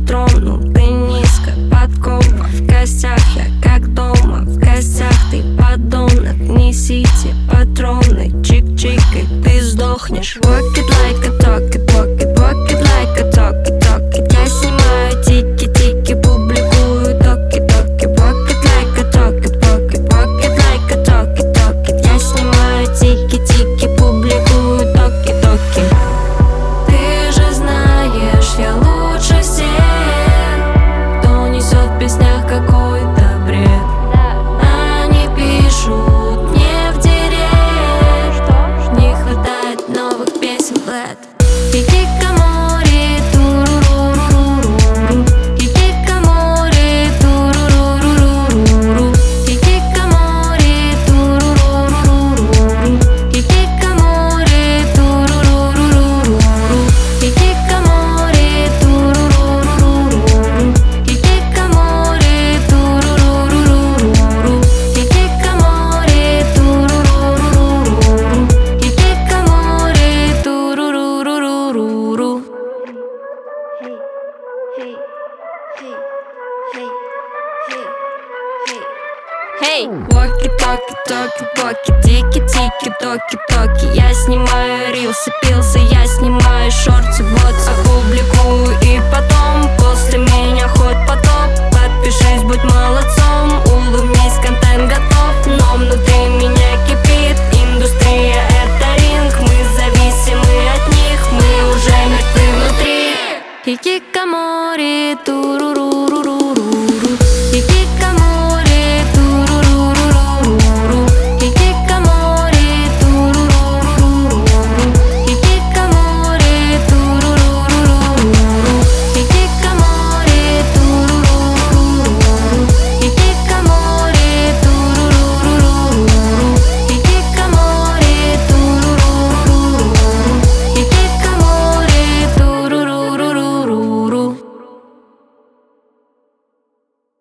трону. Ты низко, подкова, в гостях я как дома. В гостях ты подонок, несите патроны. Чик-чик, и ты сдохнешь. Walk it like a talk it, walk it, walk it like a talk it, talk it. Я снимаю тики-тики, публикую токи-токи. Walk it like a talk it, walk it, walk it like a talk it, talk it. Я снимаю тики-тики, публикую токи-токи. Ты же знаешь, я лучше всех, кто несет в песнях какой-то бред. Они пишут не в директ, не хватает новых песен, Влад. Хикикамори, туруруруруру, хикикамори, туруруруруру, хикикамори, туруруруруру, хикикамори, туруруруруру, хикикамори, туруруруруру, хикикамори, туруруруруру, хикикамори, туруруруруру, хикикамори, туруруруруру. Hey, walkie-talkie, talkie-walkie, тики-тики, токи-токи. Я снимаю рилсы, пилсы, я снимаю шорты, вот опубликую. И потом после меня ход потом.